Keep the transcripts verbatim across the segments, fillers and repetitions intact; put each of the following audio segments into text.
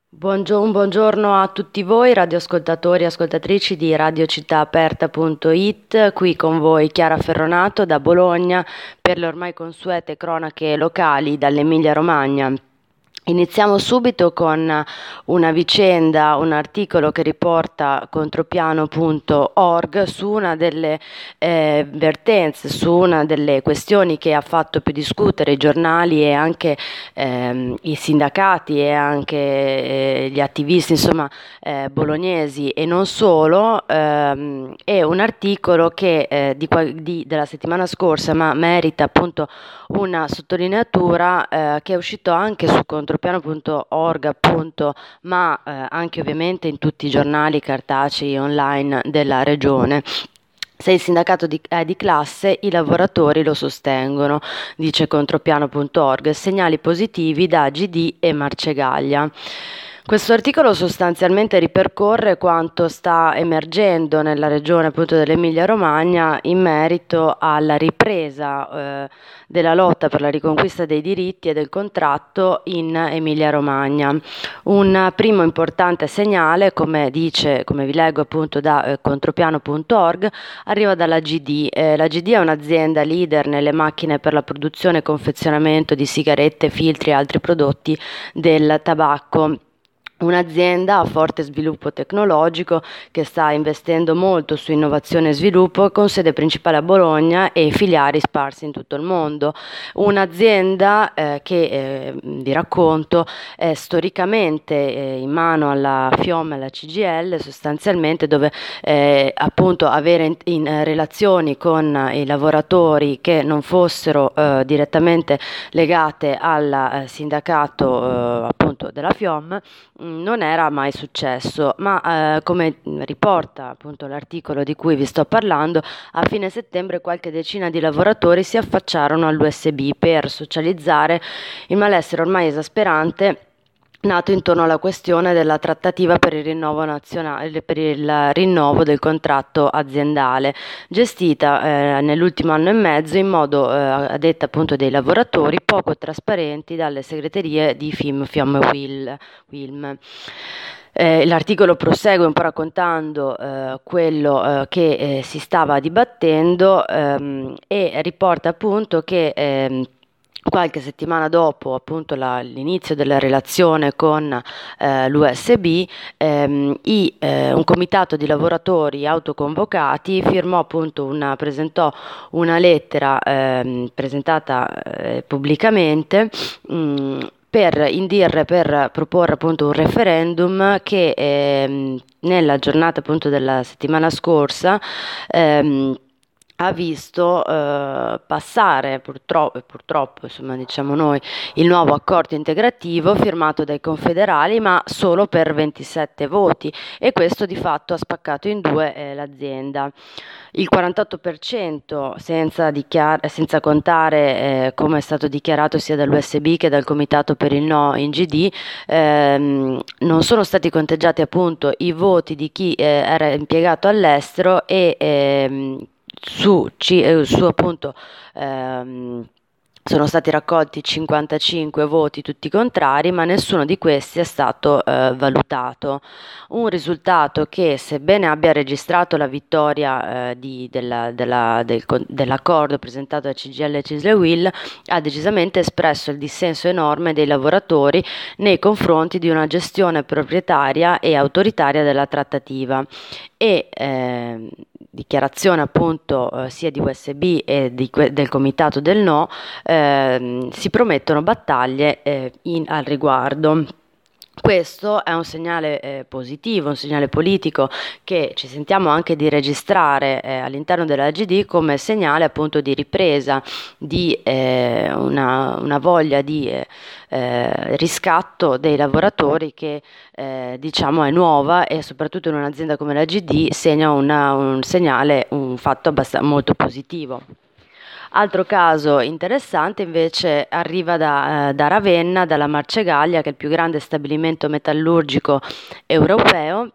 Buongio- buongiorno a tutti voi radioascoltatori e ascoltatrici di radio città aperta punto it, qui con voi Chiara Ferronato da Bologna per le ormai consuete cronache locali dall'Emilia Romagna. Iniziamo subito con una vicenda, un articolo che riporta contropiano punto org su una delle eh, vertenze, su una delle questioni che ha fatto più discutere i giornali e anche ehm, i sindacati e anche eh, gli attivisti, insomma, eh, bolognesi e non solo. Ehm, è un articolo che eh, di, qual- di- della settimana scorsa, ma merita appunto una sottolineatura eh, che è uscito anche su contropiano punto org, appunto, ma eh, anche ovviamente in tutti i giornali cartacei online della regione. Se il sindacato di, è di classe, i lavoratori lo sostengono, dice contropiano punto org, segnali positivi da G D e Marcegaglia. Questo articolo sostanzialmente ripercorre quanto sta emergendo nella regione appunto dell'Emilia Romagna in merito alla ripresa eh, della lotta per la riconquista dei diritti e del contratto in Emilia Romagna. Un primo importante segnale, come dice, come vi leggo appunto da eh, contropiano punto org, arriva dalla G D. Eh, la G D è un'azienda leader nelle macchine per la produzione e confezionamento di sigarette, filtri e altri prodotti del tabacco. Un'azienda a forte sviluppo tecnologico che sta investendo molto su innovazione e sviluppo con sede principale a Bologna e filiali sparsi in tutto il mondo. Un'azienda eh, che, eh, vi racconto, è storicamente eh, in mano alla FIOM e alla C G I L, sostanzialmente, dove eh, appunto avere in, in relazioni con i lavoratori che non fossero eh, direttamente legate al eh, sindacato eh, appunto della FIOM non era mai successo, ma eh, come riporta appunto l'articolo di cui vi sto parlando, a fine settembre qualche decina di lavoratori si affacciarono all'U S B per socializzare il malessere ormai esasperante nato intorno alla questione della trattativa per il rinnovo nazionale, per il rinnovo del contratto aziendale, gestita eh, nell'ultimo anno e mezzo in modo, eh, a detta appunto dei lavoratori, poco trasparenti dalle segreterie di FIM, FIOM e WIL, WILM. Eh, l'articolo prosegue un po' raccontando eh, quello eh, che eh, si stava dibattendo ehm, e riporta appunto che ehm, qualche settimana dopo appunto la, l'inizio della relazione con eh, l'U S B, ehm, i, eh, un comitato di lavoratori autoconvocati firmò appunto una, presentò una lettera ehm, presentata eh, pubblicamente mh, per indire, per proporre appunto un referendum che ehm, nella giornata appunto della settimana scorsa ehm, ha visto eh, passare purtroppo, purtroppo insomma diciamo noi, il nuovo accordo integrativo firmato dai confederali, ma solo per ventisette voti, e questo di fatto ha spaccato in due eh, l'azienda. Il quarantotto per cento, senza, dichiar- senza contare eh, come è stato dichiarato sia dall'U S B che dal Comitato per il No in G D, ehm, non sono stati conteggiati appunto i voti di chi eh, era impiegato all'estero e ehm, su, ci, eh, su appunto ehm, sono stati raccolti cinquantacinque voti tutti contrari, ma nessuno di questi è stato eh, valutato. Un risultato che, sebbene abbia registrato la vittoria eh, di, della, della, del, dell'accordo presentato da C G I L, C I S L e WIL, ha decisamente espresso il dissenso enorme dei lavoratori nei confronti di una gestione proprietaria e autoritaria della trattativa. E eh, dichiarazione appunto eh, sia di U S B e di, del Comitato del No, eh, si promettono battaglie eh, in, al riguardo. Questo è un segnale eh, positivo, un segnale politico che ci sentiamo anche di registrare eh, all'interno della G D come segnale appunto di ripresa, di eh, una, una voglia di eh, eh, riscatto dei lavoratori che eh, diciamo è nuova, e soprattutto in un'azienda come la G D segna una, un segnale, un fatto abbastanza molto positivo. Altro caso interessante invece arriva da, eh, da Ravenna, dalla Marcegaglia, che è il più grande stabilimento metallurgico europeo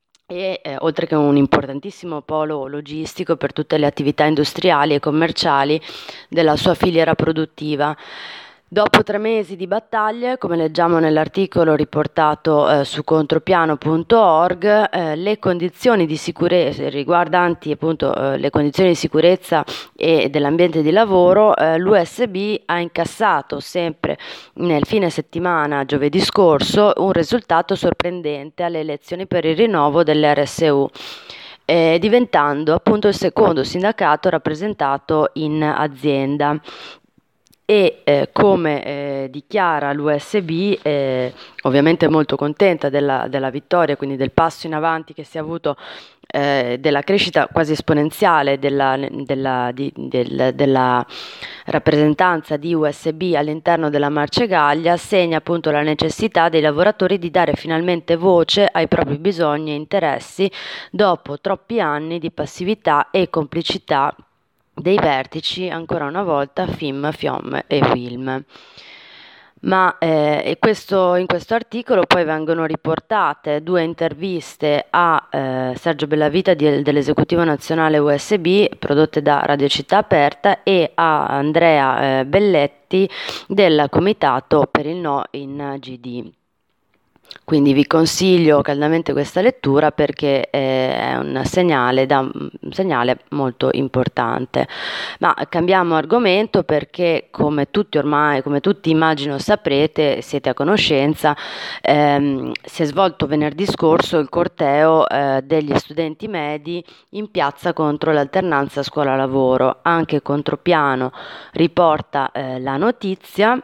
e eh, oltre che un importantissimo polo logistico per tutte le attività industriali e commerciali della sua filiera produttiva. Dopo tre mesi di battaglie, come leggiamo nell'articolo riportato eh, su contropiano punto org, eh, le condizioni di sicurezza riguardanti appunto eh, le condizioni di sicurezza e dell'ambiente di lavoro, eh, l'U S B ha incassato sempre nel fine settimana, giovedì scorso, un risultato sorprendente alle elezioni per il rinnovo dell'R S U. Eh, diventando appunto il secondo sindacato rappresentato in azienda. E eh, come eh, dichiara l'U S B, eh, ovviamente molto contenta della, della vittoria, quindi del passo in avanti che si è avuto, eh, della crescita quasi esponenziale della, della, di, del, della rappresentanza di U S B all'interno della Marcegaglia, segna appunto la necessità dei lavoratori di dare finalmente voce ai propri bisogni e interessi dopo troppi anni di passività e complicità dei vertici, ancora una volta F I M, F I O M e W I L M. Ma eh, e questo, in questo articolo poi vengono riportate due interviste a eh, Sergio Bellavita di, dell'Esecutivo Nazionale U S B, prodotte da Radio Città Aperta, e a Andrea eh, Belletti del Comitato per il No in G D. Quindi vi consiglio caldamente questa lettura perché è un segnale, da, un segnale molto importante. Ma cambiamo argomento perché, come tutti ormai, come tutti immagino saprete, siete a conoscenza, ehm, si è svolto venerdì scorso il corteo eh, degli studenti medi in piazza contro l'alternanza scuola-lavoro. Anche Contropiano riporta eh, la notizia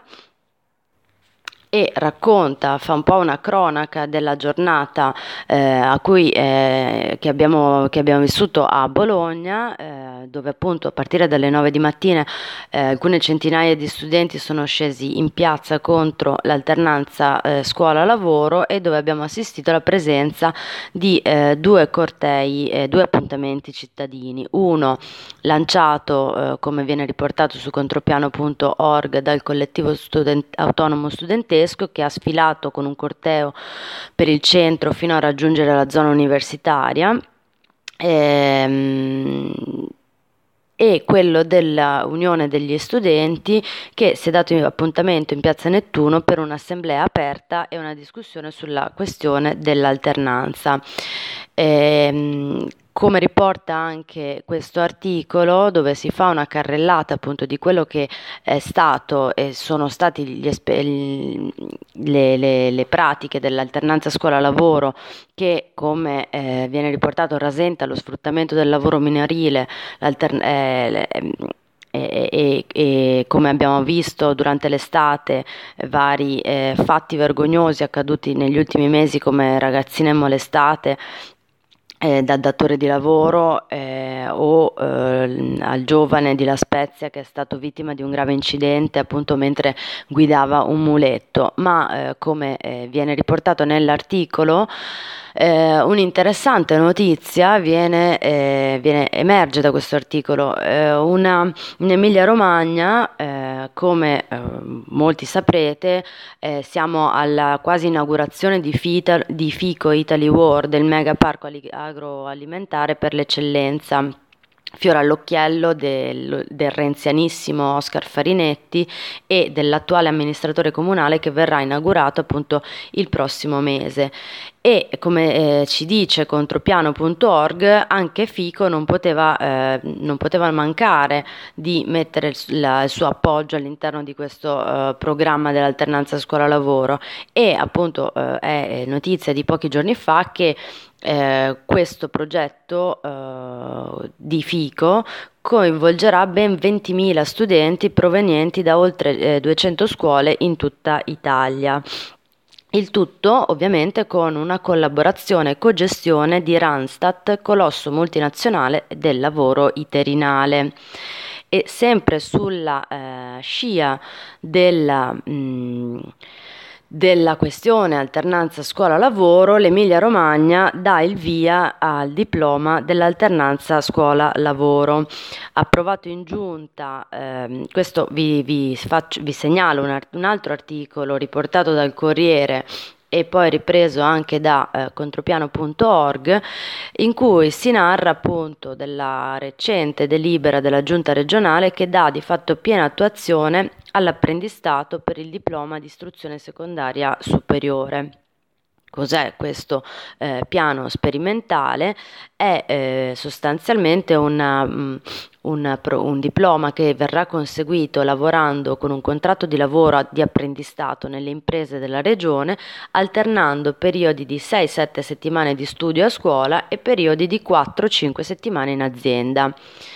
e racconta, fa un po' una cronaca della giornata eh, a cui, eh, che, abbiamo, che abbiamo vissuto a Bologna, eh, dove appunto a partire dalle nove di mattina eh, alcune centinaia di studenti sono scesi in piazza contro l'alternanza eh, scuola-lavoro, e dove abbiamo assistito alla presenza di eh, due cortei, eh, due appuntamenti cittadini, uno lanciato, eh, come viene riportato su contropiano punto org, dal collettivo student- autonomo studentesco, che ha sfilato con un corteo per il centro fino a raggiungere la zona universitaria, ehm, e quello della Unione degli Studenti, che si è dato appuntamento in Piazza Nettuno per un'assemblea aperta e una discussione sulla questione dell'alternanza. Ehm, come riporta anche questo articolo, dove si fa una carrellata appunto di quello che è stato e sono stati gli espe- le, le, le pratiche dell'alternanza scuola-lavoro, che come eh, viene riportato rasenta lo sfruttamento del lavoro minorile, l'altern- eh, le, E, e, e come abbiamo visto durante l'estate, eh, vari eh, fatti vergognosi accaduti negli ultimi mesi, come ragazzine molestate eh, dal datore di lavoro, eh, o eh, al giovane di La Spezia che è stato vittima di un grave incidente appunto mentre guidava un muletto. Ma eh, come eh, viene riportato nell'articolo, Eh, un'interessante notizia viene, eh, viene, emerge da questo articolo. Eh, una, in Emilia Romagna, eh, come eh, molti saprete, eh, siamo alla quasi inaugurazione di, Fita, di Fico Italy World, del mega parco agroalimentare per l'eccellenza, fiore all'occhiello del, del renzianissimo Oscar Farinetti e dell'attuale amministratore comunale, che verrà inaugurato appunto il prossimo mese. E come eh, ci dice contropiano punto org, anche Fico non poteva, eh, non poteva mancare di mettere il, la, il suo appoggio all'interno di questo eh, programma dell'alternanza scuola-lavoro, e appunto eh, è notizia di pochi giorni fa che eh, questo progetto eh, di Fico coinvolgerà ben ventimila studenti provenienti da oltre eh, duecento scuole in tutta Italia. Il tutto ovviamente con una collaborazione e cogestione di Randstad, colosso multinazionale del lavoro interinale. E sempre sulla eh, scia della, mh, della questione alternanza scuola-lavoro, l'Emilia-Romagna dà il via al diploma dell'alternanza scuola-lavoro. Approvato in giunta, ehm, questo vi, vi, faccio, vi segnalo un, art- un altro articolo riportato dal Corriere e poi ripreso anche da eh, contropiano punto org, in cui si narra appunto della recente delibera della Giunta regionale che dà di fatto piena attuazione all'apprendistato per il diploma di istruzione secondaria superiore. Cos'è questo eh, piano sperimentale? È eh, sostanzialmente una, mh, un, pro- un diploma che verrà conseguito lavorando con un contratto di lavoro di apprendistato nelle imprese della regione, alternando periodi di sei sette settimane di studio a scuola e periodi di quattro cinque settimane in azienda.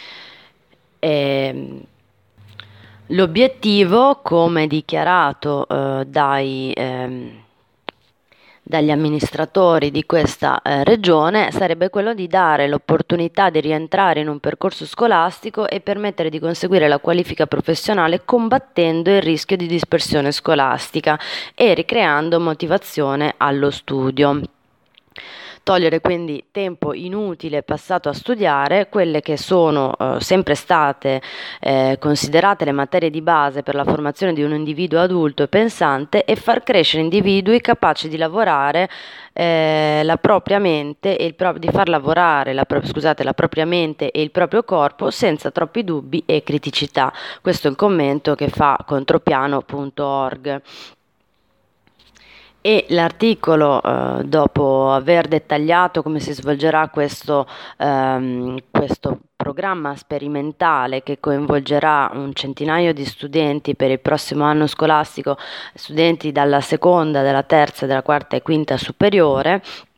Ehm, L'obiettivo, come dichiarato eh, dai, ehm, dagli amministratori di questa eh, regione, sarebbe quello di dare l'opportunità di rientrare in un percorso scolastico e permettere di conseguire la qualifica professionale combattendo il rischio di dispersione scolastica e ricreando motivazione allo studio. Togliere quindi tempo inutile passato a studiare quelle che sono eh, sempre state eh, considerate le materie di base per la formazione di un individuo adulto e pensante, e far crescere individui capaci di lavorare eh, la propria mente e il pro- di far lavorare la, pro- scusate, la propria mente e il proprio corpo senza troppi dubbi e criticità. Questo è il commento che fa contropiano punto org. E l'articolo, eh, dopo aver dettagliato come si svolgerà questo, ehm, questo programma sperimentale che coinvolgerà un centinaio di studenti per il prossimo anno scolastico, studenti dalla seconda, della terza, della quarta e quinta superiore,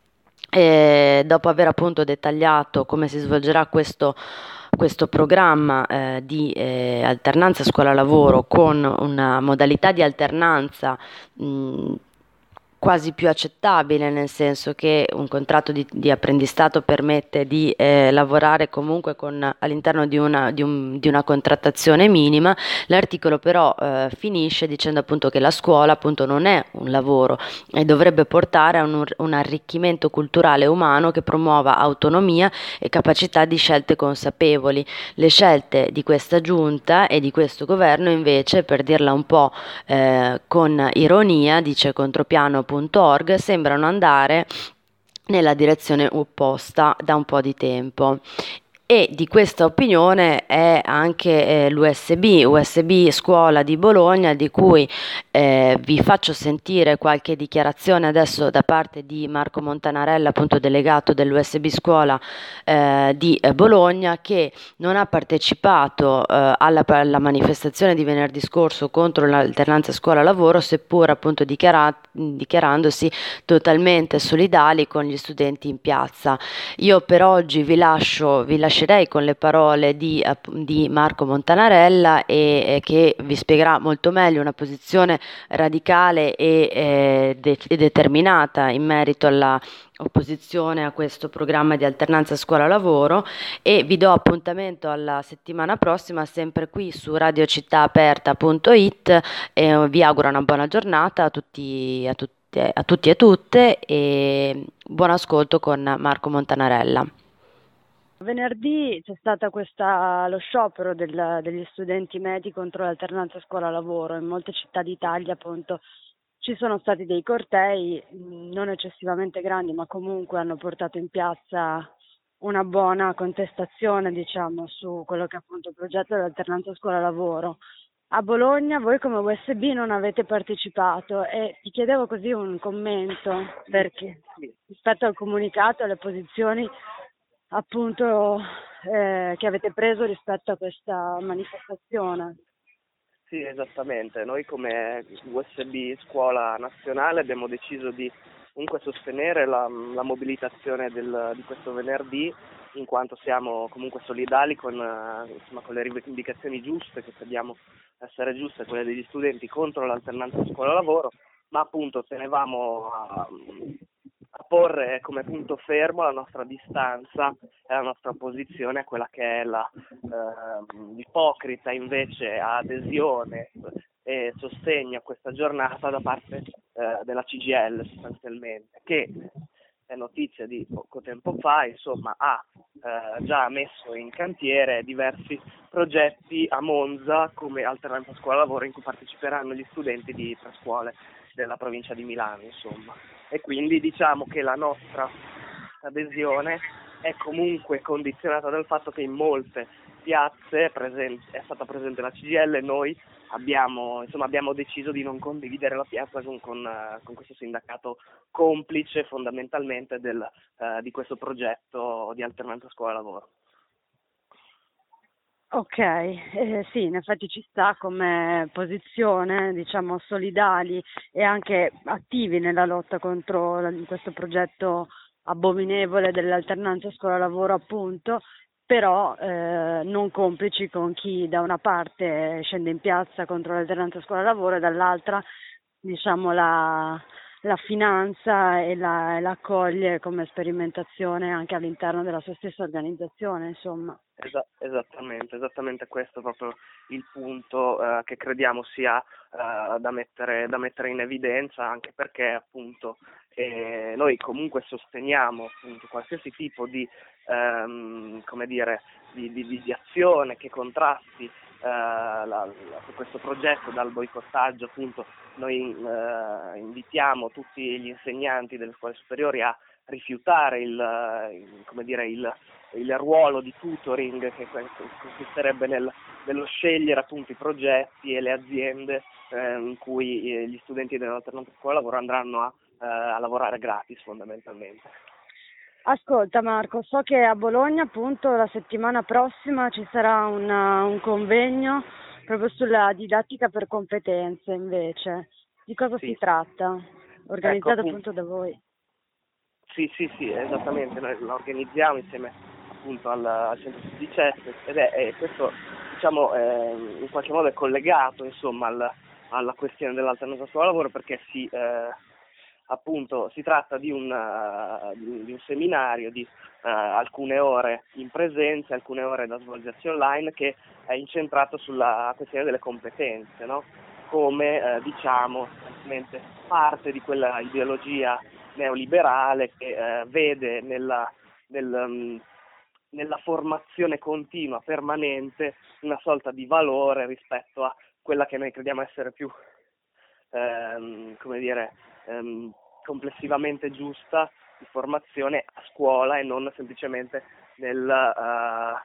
e dopo aver appunto dettagliato come si svolgerà questo questo programma eh, di eh, alternanza scuola-lavoro con una modalità di alternanza mh, quasi più accettabile, nel senso che un contratto di, di apprendistato permette di eh, lavorare comunque con, all'interno di una, di, un, di una contrattazione minima. L'articolo però eh, finisce dicendo appunto che la scuola appunto non è un lavoro e dovrebbe portare a un, un arricchimento culturale e umano che promuova autonomia e capacità di scelte consapevoli. Le scelte di questa giunta e di questo governo invece, per dirla un po' eh, con ironia, dice contropiano punto org, sembrano andare nella direzione opposta da un po' di tempo. E di questa opinione è anche eh, l'U S B, U S B Scuola di Bologna, di cui eh, vi faccio sentire qualche dichiarazione adesso da parte di Marco Montanarella, appunto delegato dell'U S B Scuola eh, di eh, Bologna, che non ha partecipato eh, alla, alla manifestazione di venerdì scorso contro l'alternanza scuola-lavoro, seppur appunto dichiara- dichiarandosi totalmente solidali con gli studenti in piazza. Io per oggi vi lascio, vi lascerei con le parole di, di Marco Montanarella, e, e che vi spiegherà molto meglio una posizione radicale e, eh, de- e determinata in merito alla opposizione a questo programma di alternanza scuola-lavoro, e vi do appuntamento alla settimana prossima sempre qui su radio città aperta punto it, e vi auguro una buona giornata a tutti, a tutti a tutti e tutte, e buon ascolto con Marco Montanarella. Venerdì c'è stata questa, lo sciopero del, degli studenti medi contro l'alternanza scuola-lavoro. In molte città d'Italia appunto ci sono stati dei cortei non eccessivamente grandi, ma comunque hanno portato in piazza una buona contestazione, diciamo, su quello che è appunto il progetto dell'alternanza scuola-lavoro. A Bologna voi come U S B non avete partecipato, e ti chiedevo così un commento perché rispetto al comunicato e alle posizioni appunto eh, che avete preso rispetto a questa manifestazione. Sì, esattamente. Noi come U S B Scuola Nazionale abbiamo deciso di comunque sostenere la, la mobilitazione del, di questo venerdì, in quanto siamo comunque solidali con, eh, insomma, con le rivendicazioni giuste, che crediamo essere giuste, quelle degli studenti contro l'alternanza scuola-lavoro, ma appunto tenevamo a, a porre come punto fermo la nostra distanza e la nostra opposizione a quella che è la eh, ipocrita invece adesione e sostegno a questa giornata da parte eh, della C G I L, sostanzialmente, che è notizia di poco tempo fa, insomma, ha eh, già messo in cantiere diversi progetti a Monza come alternanza scuola-lavoro, in cui parteciperanno gli studenti di tre scuole della provincia di Milano, insomma. E quindi diciamo che la nostra adesione è comunque condizionata dal fatto che in molte piazze presente, è stata presente la C G I L e noi abbiamo, insomma, abbiamo deciso di non condividere la piazza con, con, uh, con questo sindacato complice fondamentalmente del, uh, di questo progetto di alternanza scuola-lavoro. Ok, eh, sì, in effetti ci sta come posizione, diciamo, solidali e anche attivi nella lotta contro la- questo progetto abominevole dell'alternanza scuola-lavoro, appunto, però eh, non complici con chi da una parte scende in piazza contro l'alternanza scuola-lavoro e dall'altra, diciamo, la, la finanza e la, e la accoglie come sperimentazione anche all'interno della sua stessa organizzazione, insomma. Esa- esattamente, esattamente questo è proprio il punto eh, che crediamo sia eh, da mettere, da mettere in evidenza, anche perché appunto eh, noi comunque sosteniamo appunto qualsiasi tipo di, ehm, come dire, di, di, di- di azione che contrasti eh, la, la- questo progetto dal boicottaggio. Appunto noi eh, invitiamo tutti gli insegnanti delle scuole superiori a rifiutare il, il- come dire, il il ruolo di tutoring che consisterebbe nel, nello scegliere appunto i progetti e le aziende eh, in cui eh, gli studenti dell'alternanza scuola-lavoro andranno a, eh, a lavorare gratis fondamentalmente. Ascolta Marco, so che a Bologna appunto la settimana prossima ci sarà una- un convegno proprio sulla didattica per competenze invece. Di cosa Sì. si tratta? Organizzato Ecco, appunto da voi. Sì, sì, sì, esattamente, noi la organizziamo insieme appunto al, al centro studi C E S ed è, è questo, diciamo, è, in qualche modo è collegato insomma al, alla questione dell'alternanza scuola-lavoro, perché si, eh, appunto, si tratta di un, uh, di, di un seminario di uh, alcune ore in presenza, alcune ore da svolgersi online, che è incentrato sulla questione delle competenze, no? Come eh, diciamo parte di quella ideologia neoliberale che eh, vede nella, nel, um, nella formazione continua, permanente, una sorta di valore rispetto a quella che noi crediamo essere più, ehm, come dire, ehm, complessivamente giusta di formazione a scuola e non semplicemente nel, uh,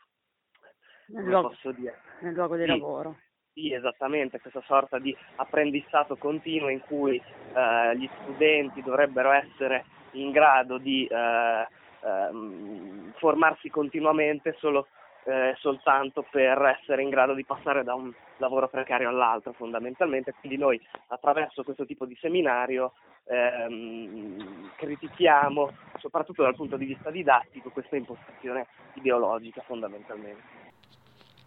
Nel come luogo, posso dire? nel luogo di Sì. lavoro. Sì, esattamente, questa sorta di apprendistato continuo in cui eh, gli studenti dovrebbero essere in grado di eh, ehm, formarsi continuamente solo eh, soltanto per essere in grado di passare da un lavoro precario all'altro fondamentalmente. Quindi noi attraverso questo tipo di seminario ehm, critichiamo, soprattutto dal punto di vista didattico, questa impostazione ideologica fondamentalmente.